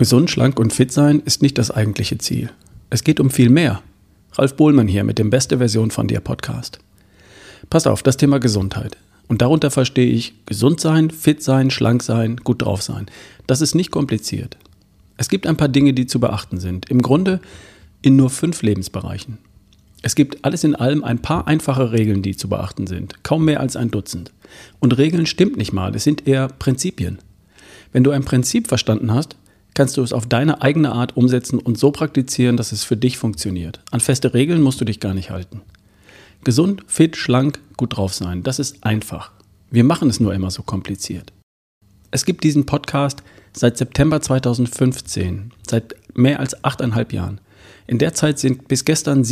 Gesund, schlank und fit sein ist nicht das eigentliche Ziel. Es geht um viel mehr. Ralf Bohlmann hier mit dem Beste Version von dir Podcast. Pass auf, das Thema Gesundheit. Und darunter verstehe ich gesund sein, fit sein, schlank sein, gut drauf sein. Das ist nicht kompliziert. Es gibt ein paar Dinge, die zu beachten sind. Im Grunde in nur 5 Lebensbereichen. Es gibt alles in allem ein paar einfache Regeln, die zu beachten sind. Kaum mehr als ein Dutzend. Und Regeln stimmt nicht mal, es sind eher Prinzipien. Wenn du ein Prinzip verstanden hast, kannst du es auf deine eigene Art umsetzen und so praktizieren, dass es für dich funktioniert. An feste Regeln musst du dich gar nicht halten. Gesund, fit, schlank, gut drauf sein, das ist einfach. Wir machen es nur immer so kompliziert. Es gibt diesen Podcast seit September 2015, seit mehr als 8,5 Jahren. In der Zeit sind bis gestern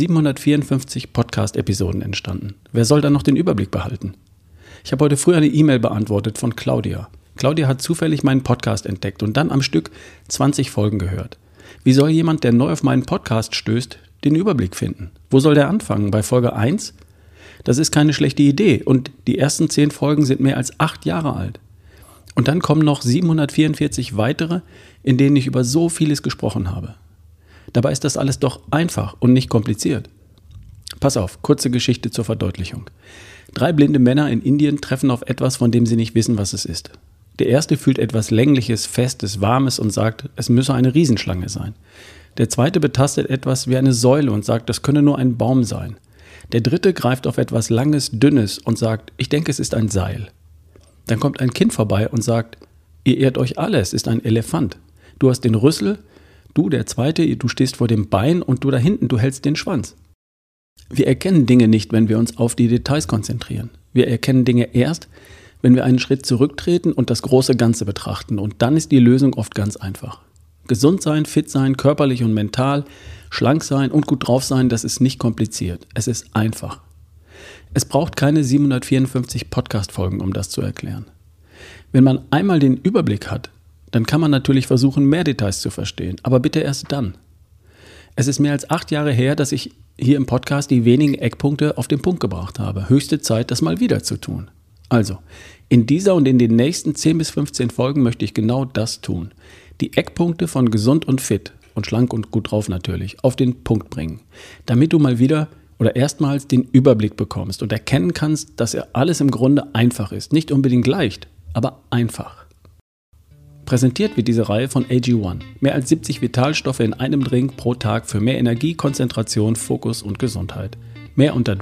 754 Podcast-Episoden entstanden. Wer soll da noch den Überblick behalten? Ich habe heute früh eine E-Mail beantwortet von Claudia. Claudia hat zufällig meinen Podcast entdeckt und dann am Stück 20 Folgen gehört. Wie soll jemand, der neu auf meinen Podcast stößt, den Überblick finden? Wo soll der anfangen? Bei Folge 1? Das ist keine schlechte Idee und die ersten 10 Folgen sind mehr als 8 Jahre alt. Und dann kommen noch 744 weitere, in denen ich über so vieles gesprochen habe. Dabei ist das alles doch einfach und nicht kompliziert. Pass auf, kurze Geschichte zur Verdeutlichung. 3 blinde Männer in Indien treffen auf etwas, von dem sie nicht wissen, was es ist. Der erste fühlt etwas Längliches, Festes, Warmes und sagt, es müsse eine Riesenschlange sein. Der zweite betastet etwas wie eine Säule und sagt, das könne nur ein Baum sein. Der dritte greift auf etwas Langes, Dünnes und sagt, ich denke, es ist ein Seil. Dann kommt ein Kind vorbei und sagt, ihr irrt euch alle, es ist ein Elefant. Du hast den Rüssel, du, der Zweite, du stehst vor dem Bein und du da hinten, du hältst den Schwanz. Wir erkennen Dinge nicht, wenn wir uns auf die Details konzentrieren. Wir erkennen Dinge erst, wenn wir einen Schritt zurücktreten und das große Ganze betrachten. Und dann ist die Lösung oft ganz einfach. Gesund sein, fit sein, körperlich und mental, schlank sein und gut drauf sein, das ist nicht kompliziert. Es ist einfach. Es braucht keine 754 Podcast-Folgen, um das zu erklären. Wenn man einmal den Überblick hat, dann kann man natürlich versuchen, mehr Details zu verstehen. Aber bitte erst dann. Es ist mehr als 8 Jahre her, dass ich hier im Podcast die wenigen Eckpunkte auf den Punkt gebracht habe. Höchste Zeit, das mal wieder zu tun. Also, in dieser und in den nächsten 10 bis 15 Folgen möchte ich genau das tun. Die Eckpunkte von gesund und fit und schlank und gut drauf natürlich auf den Punkt bringen. Damit du mal wieder oder erstmals den Überblick bekommst und erkennen kannst, dass alles im Grunde einfach ist. Nicht unbedingt leicht, aber einfach. Präsentiert wird diese Reihe von AG1. Mehr als 70 Vitalstoffe in einem Drink pro Tag für mehr Energie, Konzentration, Fokus und Gesundheit. Mehr unter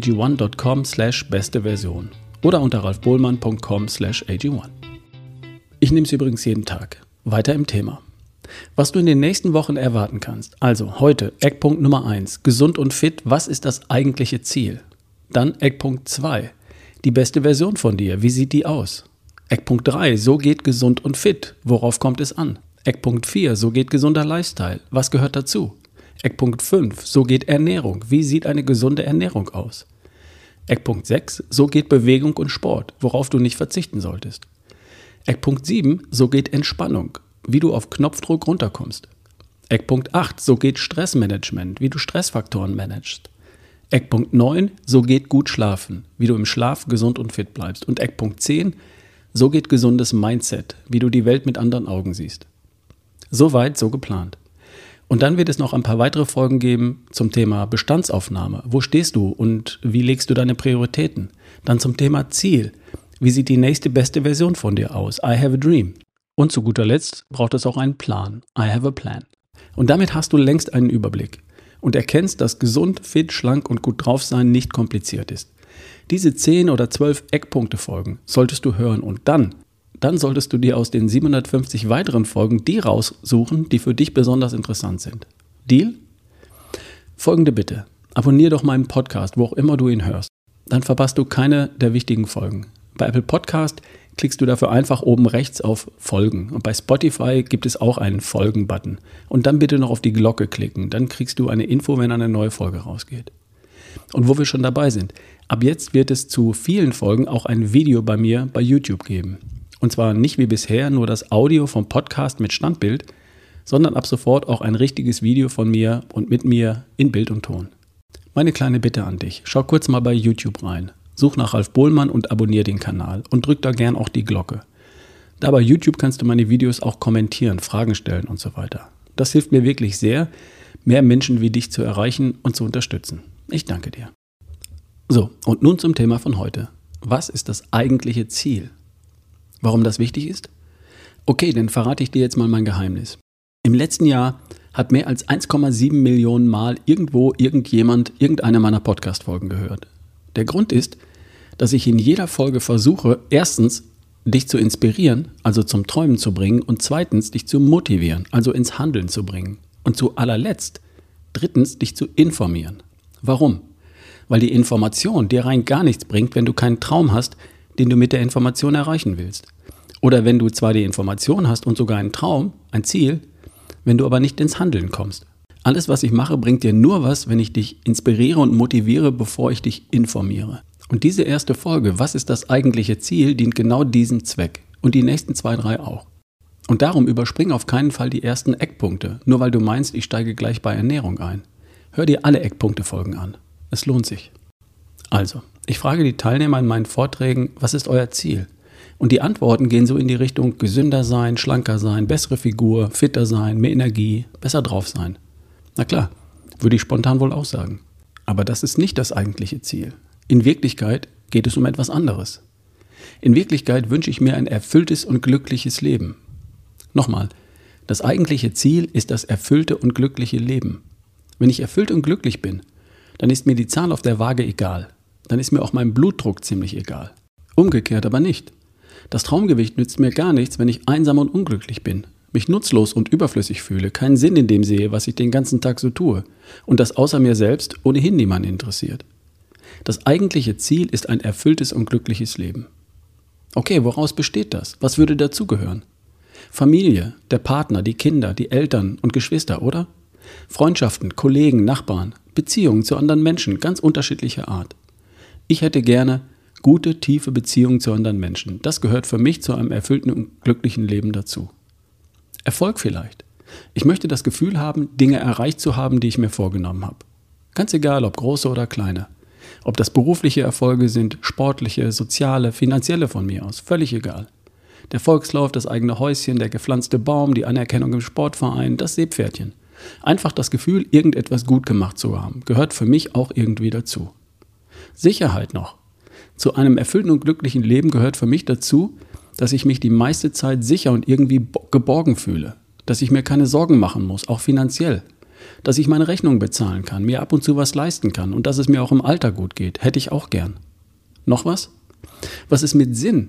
drinkag1.com/beste Version oder unter ralfbohlmann.com/ag1. Ich nehme es übrigens jeden Tag. Weiter im Thema. Was du in den nächsten Wochen erwarten kannst. Also heute Eckpunkt Nummer 1. Gesund und fit. Was ist das eigentliche Ziel? Dann Eckpunkt 2. Die beste Version von dir. Wie sieht die aus? Eckpunkt 3, so geht gesund und fit. Worauf kommt es an? Eckpunkt 4, so geht gesunder Lifestyle. Was gehört dazu? Eckpunkt 5, so geht Ernährung. Wie sieht eine gesunde Ernährung aus? Eckpunkt 6, so geht Bewegung und Sport, worauf du nicht verzichten solltest. Eckpunkt 7, so geht Entspannung, wie du auf Knopfdruck runterkommst. Eckpunkt 8, so geht Stressmanagement, wie du Stressfaktoren managst. Eckpunkt 9, so geht gut schlafen, wie du im Schlaf gesund und fit bleibst. Und Eckpunkt 10, so geht gesundes Mindset, wie du die Welt mit anderen Augen siehst. Soweit, so geplant. Und dann wird es noch ein paar weitere Folgen geben zum Thema Bestandsaufnahme. Wo stehst du und wie legst du deine Prioritäten? Dann zum Thema Ziel. Wie sieht die nächste beste Version von dir aus? I have a dream. Und zu guter Letzt braucht es auch einen Plan. I have a plan. Und damit hast du längst einen Überblick und erkennst, dass gesund, fit, schlank und gut drauf sein nicht kompliziert ist. Diese 10 oder 12 Eckpunkte-Folgen solltest du hören und dann solltest du dir aus den 750 weiteren Folgen die raussuchen, die für dich besonders interessant sind. Deal? Folgende Bitte. Abonnier doch meinen Podcast, wo auch immer du ihn hörst. Dann verpasst du keine der wichtigen Folgen. Bei Apple Podcast klickst du dafür einfach oben rechts auf Folgen. Und bei Spotify gibt es auch einen Folgen-Button. Und dann bitte noch auf die Glocke klicken. Dann kriegst du eine Info, wenn eine neue Folge rausgeht. Und wo wir schon dabei sind, ab jetzt wird es zu vielen Folgen auch ein Video bei mir bei YouTube geben. Und zwar nicht wie bisher nur das Audio vom Podcast mit Standbild, sondern ab sofort auch ein richtiges Video von mir und mit mir in Bild und Ton. Meine kleine Bitte an dich, schau kurz mal bei YouTube rein. Such nach Ralf Bohlmann und abonniere den Kanal und drück da gern auch die Glocke. Da bei YouTube kannst du meine Videos auch kommentieren, Fragen stellen und so weiter. Das hilft mir wirklich sehr, mehr Menschen wie dich zu erreichen und zu unterstützen. Ich danke dir. So, und nun zum Thema von heute. Was ist das eigentliche Ziel? Warum das wichtig ist? Okay, dann verrate ich dir jetzt mal mein Geheimnis. Im letzten Jahr hat mehr als 1,7 Millionen Mal irgendwo irgendjemand irgendeine meiner Podcast-Folgen gehört. Der Grund ist, dass ich in jeder Folge versuche, erstens, dich zu inspirieren, also zum Träumen zu bringen, und zweitens, dich zu motivieren, also ins Handeln zu bringen. Und zu allerletzt, drittens, dich zu informieren. Warum? Weil die Information dir rein gar nichts bringt, wenn du keinen Traum hast, den du mit der Information erreichen willst. Oder wenn du zwar die Information hast und sogar einen Traum, ein Ziel, wenn du aber nicht ins Handeln kommst. Alles, was ich mache, bringt dir nur was, wenn ich dich inspiriere und motiviere, bevor ich dich informiere. Und diese erste Folge, was ist das eigentliche Ziel, dient genau diesem Zweck. Und die nächsten 2, 3 auch. Und darum überspring auf keinen Fall die ersten Eckpunkte, nur weil du meinst, ich steige gleich bei Ernährung ein. Hör dir alle Eckpunkte-Folgen an. Es lohnt sich. Also, ich frage die Teilnehmer in meinen Vorträgen, was ist euer Ziel? Und die Antworten gehen so in die Richtung gesünder sein, schlanker sein, bessere Figur, fitter sein, mehr Energie, besser drauf sein. Na klar, würde ich spontan wohl auch sagen. Aber das ist nicht das eigentliche Ziel. In Wirklichkeit geht es um etwas anderes. In Wirklichkeit wünsche ich mir ein erfülltes und glückliches Leben. Nochmal, das eigentliche Ziel ist das erfüllte und glückliche Leben. Wenn ich erfüllt und glücklich bin, dann ist mir die Zahl auf der Waage egal. Dann ist mir auch mein Blutdruck ziemlich egal. Umgekehrt aber nicht. Das Traumgewicht nützt mir gar nichts, wenn ich einsam und unglücklich bin, mich nutzlos und überflüssig fühle, keinen Sinn in dem sehe, was ich den ganzen Tag so tue und das außer mir selbst ohnehin niemanden interessiert. Das eigentliche Ziel ist ein erfülltes und glückliches Leben. Okay, woraus besteht das? Was würde dazugehören? Familie, der Partner, die Kinder, die Eltern und Geschwister, oder? Freundschaften, Kollegen, Nachbarn, Beziehungen zu anderen Menschen, ganz unterschiedlicher Art. Ich hätte gerne gute, tiefe Beziehungen zu anderen Menschen. Das gehört für mich zu einem erfüllten und glücklichen Leben dazu. Erfolg vielleicht. Ich möchte das Gefühl haben, Dinge erreicht zu haben, die ich mir vorgenommen habe. Ganz egal, ob große oder kleine. Ob das berufliche Erfolge sind, sportliche, soziale, finanzielle von mir aus, völlig egal. Der Volkslauf, das eigene Häuschen, der gepflanzte Baum, die Anerkennung im Sportverein, das Seepferdchen. Einfach das Gefühl, irgendetwas gut gemacht zu haben, gehört für mich auch irgendwie dazu. Sicherheit noch. Zu einem erfüllten und glücklichen Leben gehört für mich dazu, dass ich mich die meiste Zeit sicher und irgendwie geborgen fühle. Dass ich mir keine Sorgen machen muss, auch finanziell. Dass ich meine Rechnungen bezahlen kann, mir ab und zu was leisten kann und dass es mir auch im Alter gut geht. Hätte ich auch gern. Noch was? Was ist mit Sinn?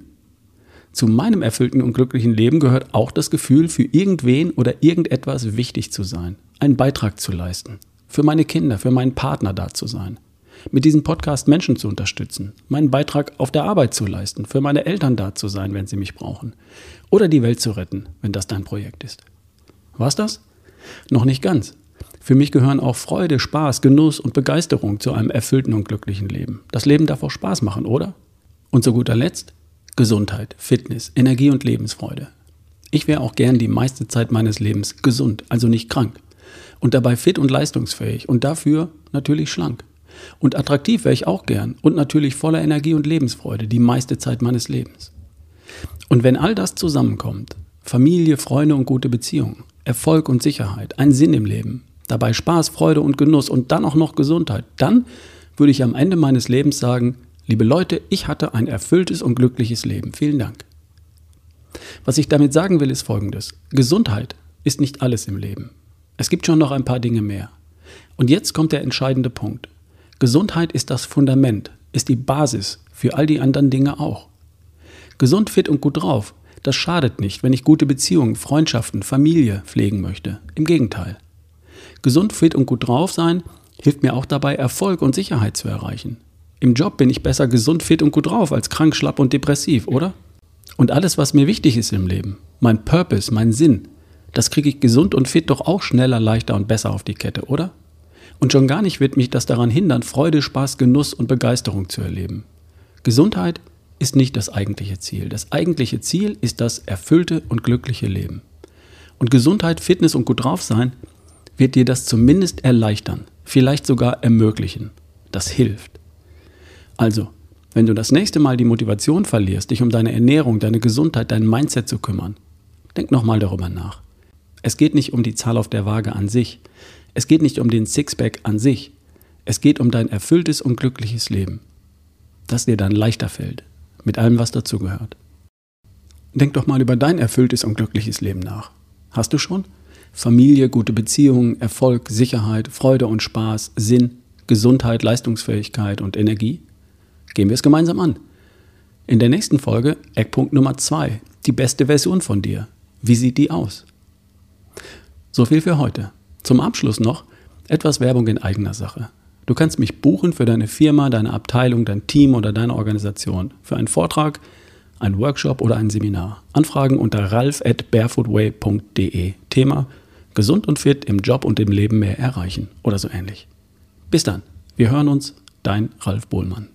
Zu meinem erfüllten und glücklichen Leben gehört auch das Gefühl, für irgendwen oder irgendetwas wichtig zu sein, einen Beitrag zu leisten, für meine Kinder, für meinen Partner da zu sein, mit diesem Podcast Menschen zu unterstützen, meinen Beitrag auf der Arbeit zu leisten, für meine Eltern da zu sein, wenn sie mich brauchen, oder die Welt zu retten, wenn das dein Projekt ist. War's das? Noch nicht ganz. Für mich gehören auch Freude, Spaß, Genuss und Begeisterung zu einem erfüllten und glücklichen Leben. Das Leben darf auch Spaß machen, oder? Und zu guter Letzt Gesundheit, Fitness, Energie und Lebensfreude. Ich wäre auch gern die meiste Zeit meines Lebens gesund, also nicht krank. Und dabei fit und leistungsfähig und dafür natürlich schlank. Und attraktiv wäre ich auch gern und natürlich voller Energie und Lebensfreude die meiste Zeit meines Lebens. Und wenn all das zusammenkommt, Familie, Freunde und gute Beziehungen, Erfolg und Sicherheit, ein Sinn im Leben, dabei Spaß, Freude und Genuss und dann auch noch Gesundheit, dann würde ich am Ende meines Lebens sagen, liebe Leute, ich hatte ein erfülltes und glückliches Leben. Vielen Dank. Was ich damit sagen will, ist Folgendes. Gesundheit ist nicht alles im Leben. Es gibt schon noch ein paar Dinge mehr. Und jetzt kommt der entscheidende Punkt. Gesundheit ist das Fundament, ist die Basis für all die anderen Dinge auch. Gesund, fit und gut drauf, das schadet nicht, wenn ich gute Beziehungen, Freundschaften, Familie pflegen möchte. Im Gegenteil. Gesund, fit und gut drauf sein hilft mir auch dabei, Erfolg und Sicherheit zu erreichen. Im Job bin ich besser gesund, fit und gut drauf als krank, schlapp und depressiv, oder? Und alles, was mir wichtig ist im Leben, mein Purpose, mein Sinn, das kriege ich gesund und fit doch auch schneller, leichter und besser auf die Kette, oder? Und schon gar nicht wird mich das daran hindern, Freude, Spaß, Genuss und Begeisterung zu erleben. Gesundheit ist nicht das eigentliche Ziel. Das eigentliche Ziel ist das erfüllte und glückliche Leben. Und Gesundheit, Fitness und gut drauf sein wird dir das zumindest erleichtern, vielleicht sogar ermöglichen. Das hilft. Also, Wenn du das nächste Mal die Motivation verlierst, dich um deine Ernährung, deine Gesundheit, dein Mindset zu kümmern, denk nochmal darüber nach. Es geht nicht um die Zahl auf der Waage an sich. Es geht nicht um den Sixpack an sich. Es geht um dein erfülltes und glückliches Leben, das dir dann leichter fällt, mit allem, was dazugehört. Denk doch mal über dein erfülltes und glückliches Leben nach. Hast du schon? Familie, gute Beziehungen, Erfolg, Sicherheit, Freude und Spaß, Sinn, Gesundheit, Leistungsfähigkeit und Energie? Gehen wir es gemeinsam an. In der nächsten Folge Eckpunkt Nummer 2, die beste Version von dir. Wie sieht die aus? So viel für heute. Zum Abschluss noch etwas Werbung in eigener Sache. Du kannst mich buchen für deine Firma, deine Abteilung, dein Team oder deine Organisation, für einen Vortrag, einen Workshop oder ein Seminar. Anfragen unter ralf@barefootway.de. Thema: gesund und fit im Job und im Leben mehr erreichen oder so ähnlich. Bis dann. Wir hören uns. Dein Ralf Bohlmann.